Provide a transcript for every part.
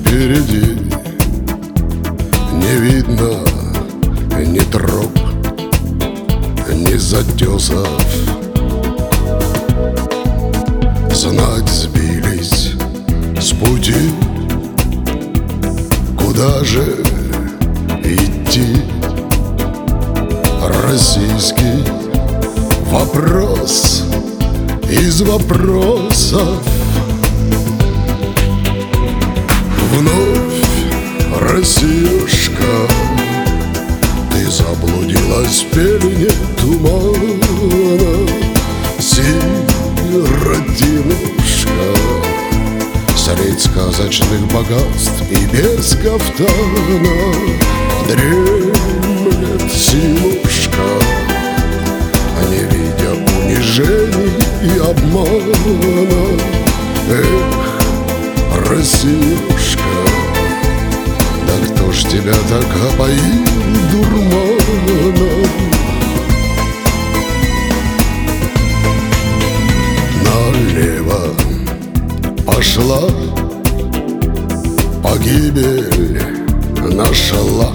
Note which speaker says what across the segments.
Speaker 1: впереди не видно ни троп, ни затесов. Знать сбились с пути, куда же идти? Российский вопрос из вопросов. Вновь, Россиюшка, ты заблудилась в пелене тумана. Сиротинушка, средь сказочных богатств и без кафтана дремлет силушка, не видя унижений и обмана. Эх, Россиюшка, да кто ж тебя так опоил дурманом? Налево пошла, погибель нашла.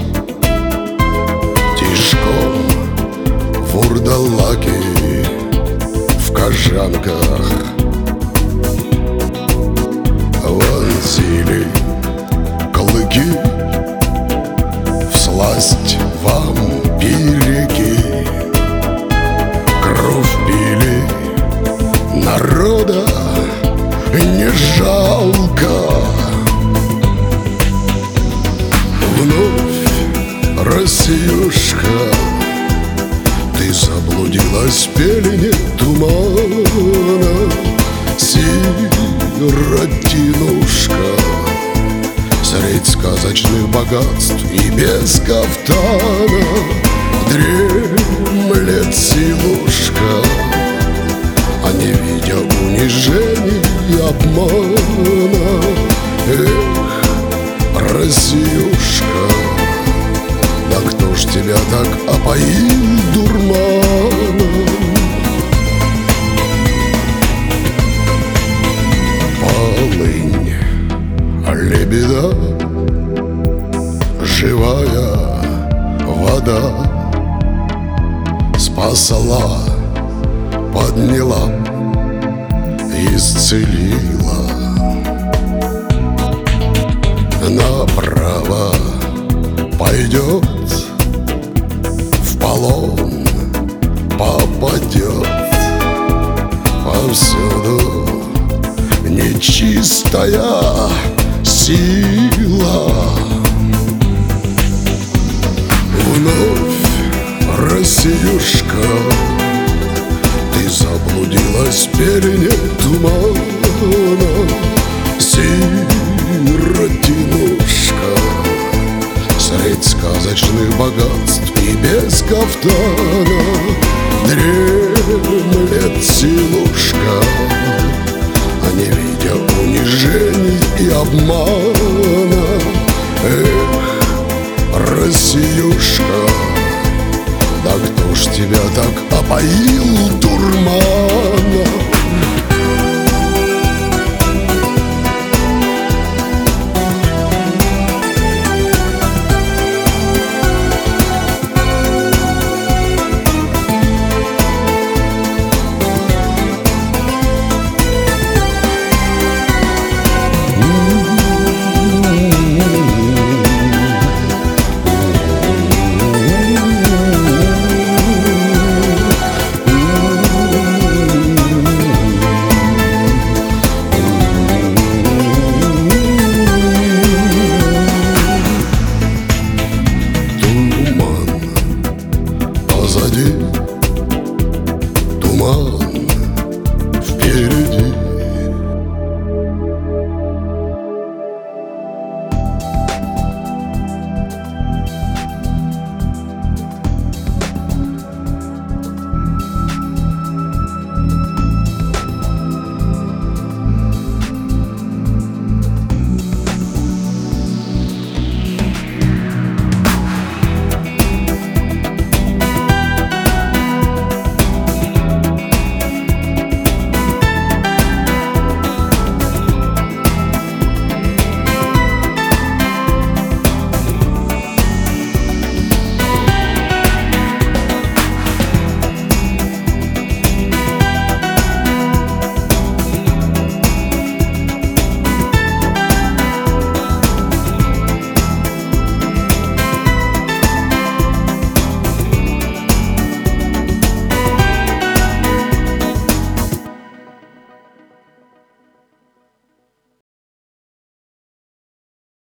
Speaker 1: Тишком вурдалаки в кожанках вонзили клыки всласть вампирики. Кровь пили, народа не жалко. Вновь, Россиюшка, ты заблудилась в пелене тумана. Сиротинушка, средь сказочных богатств и без кафтана дремлет силушка, не видя унижений и обмана. Эх, Россиюшка, да кто ж тебя так опоил дурманом? Полынь, лебеда, живая вода спасла, подняла, исцелила. Направо пойдет, в полон попадет. Повсюду нечистая сила. Вновь, Россиюшка, ты заблудилась в пелене тумана. Сиротинушка, средь сказочных богатств и без кафтана дремлет силушка, не видя унижений и обмана. Эх, Россиюшка, да кто ж тебя так опоил дурманом?